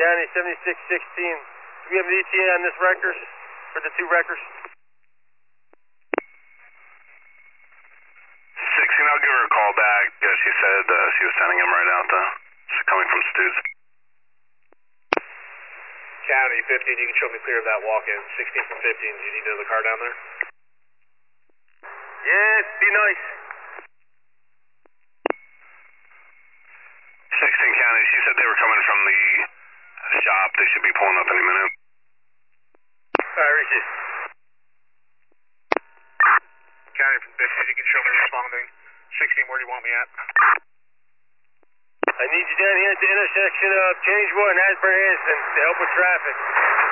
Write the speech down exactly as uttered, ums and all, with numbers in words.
County seventy-six sixteen. Do we have an E T A on this record for the two records? sixteen, I'll give her a call back. Yeah, she said uh, she was sending him right out, though. She's coming from Stu's. County fifteen, you can show me clear of that walk-in. sixteen from fifteen, do you need another car down there? Yes, be nice. sixteen County, she said they were coming from the shop. They should be pulling up any minute. Alright, Richie. County from fifteen, you can show me responding. sixteen, where do you want me at? I need you down here at the intersection of Change One and Asbury Anderson to help with traffic.